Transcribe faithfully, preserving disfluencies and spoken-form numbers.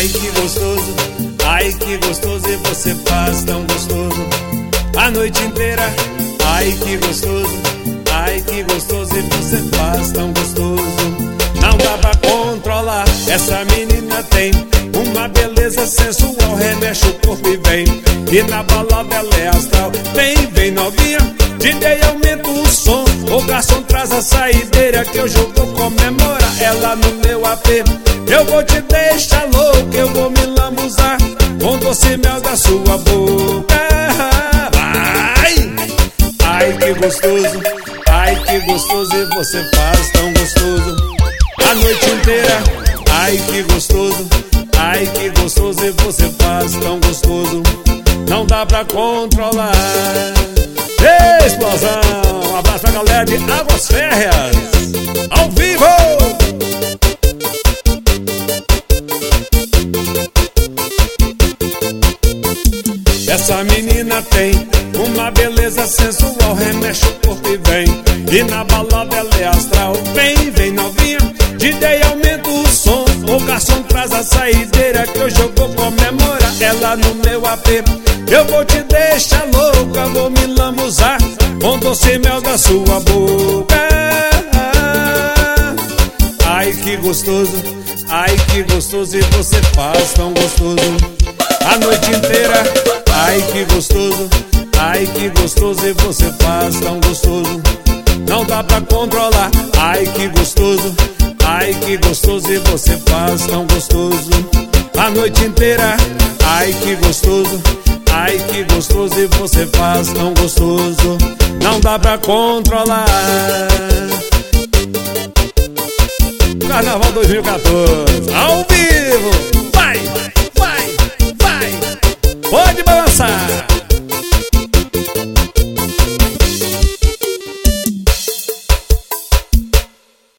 Ai que gostoso, ai que gostoso, e você faz tão gostoso a noite inteira. Ai que gostoso, ai que gostoso, e você faz tão gostoso. Não dá pra controlar, essa menina tem uma beleza sensual, remexe o corpo e vem. E na balada ela é astral. Vem, vem novinha, D J aumenta o som. O garçom traz a saideira que hoje eu vou comemorar. Ela no meu A P, eu vou te deixar louco, eu vou me lambuzar com doce mel da sua boca. Vai! Ai que gostoso, ai que gostoso, e você faz tão gostoso a noite inteira. Ai que gostoso, ai que gostoso, e você faz tão gostoso. Não dá pra controlar. Explosão! Um abraço pra galera de Águas Férreas, ao vivo! Essa menina tem uma beleza sensual, remexe o corpo e vem. E na balada ela é astral. Vem, vem novinha, D J aumenta o som. O garçom traz a saideira que hoje eu vou comemorar. Ela no meu A P, eu vou te deixar louco, eu vou me lambuzar com doce mel da sua boca. Ai que gostoso, ai que gostoso, e você faz tão gostoso a noite inteira. Ai que gostoso, ai que gostoso, e você faz tão gostoso. Não dá pra controlar. Ai que gostoso, ai que gostoso, e você faz tão gostoso a noite inteira. Ai que gostoso, ai que gostoso, e você faz tão gostoso. Não dá pra controlar. Carnaval dois mil e quatorze, ao vivo, vai!